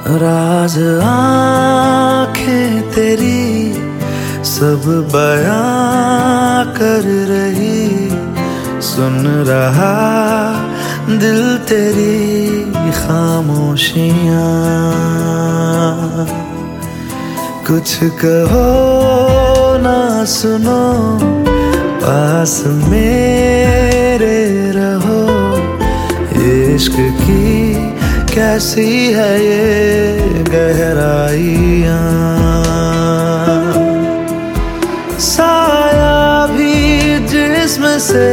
राज आँखें तेरी सब बयां कर रही, सुन रहा दिल तेरी खामोशियाँ। कुछ कहो ना सुनो, पास मेरे रहो। इश्क की कैसी है ये गहराइयाँ, साया भी जिस्म से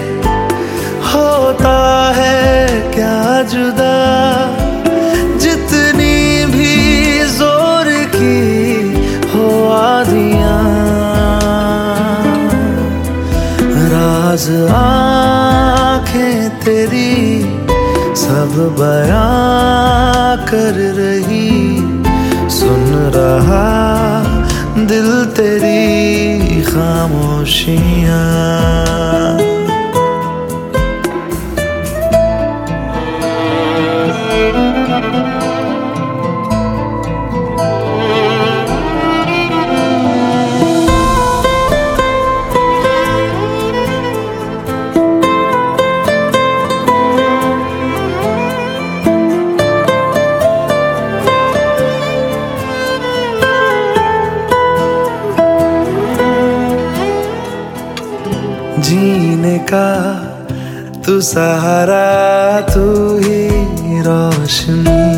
होता है क्या जुदा, जितनी भी जोर की हो आधियाँ। राज आँखें तेरी सब बयां कर रही, सुन रहा दिल तेरी खामोशियाँ। जीने का तू सहारा, तू ही रोशनी,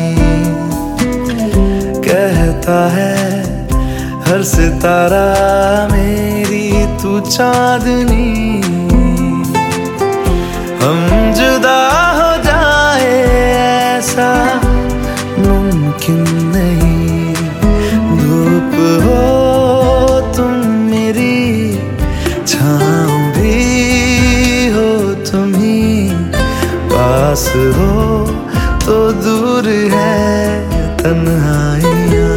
कहता है हर सितारा मेरी तू चांदनी। हम जुदा हो जाए ऐसा मुमकिन नहीं, धूप हो तुम मेरी, छाँव पास हो तो दूर है तन्हाइयाँ।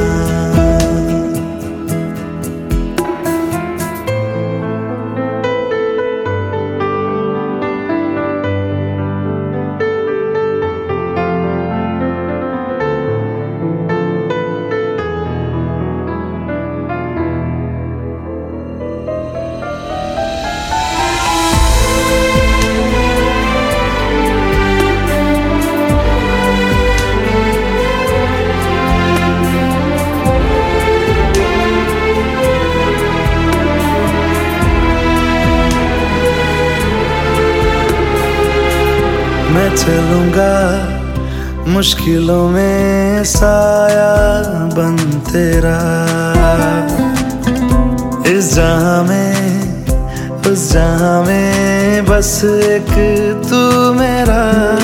मैं चलूंगा मुश्किलों में साया बन तेरा, इस जहां में उस जहां में बस एक तू मेरा।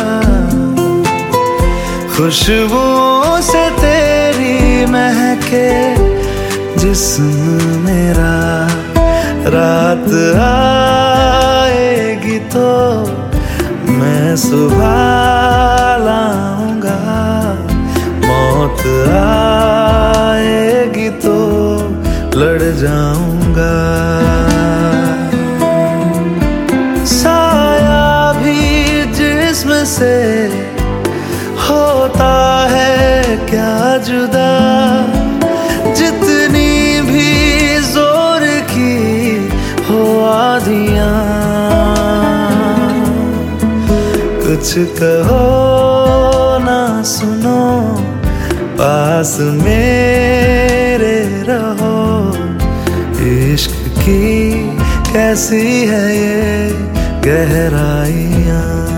खुशबुओं से तेरी महके जिस्म मेरा, रात आएगी तो मैं सुबह लाऊंगा, मौत आएगी तो लड़ जाऊंगा। साया भी जिस्म से होता है क्या जुदा, जितनी भी जोर की हो आधियाँ। कुछ कहो ना सुनो, पास मेरे रहो। इश्क की कैसी है ये गहराइयाँ।